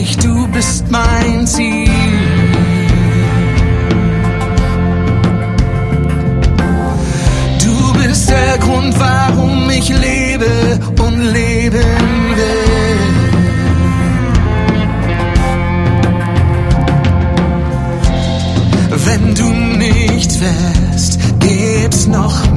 dich, du bist mein Ziel. Du bist der Grund, warum ich lebe und leben will. Wenn du nicht wärst, gibt's noch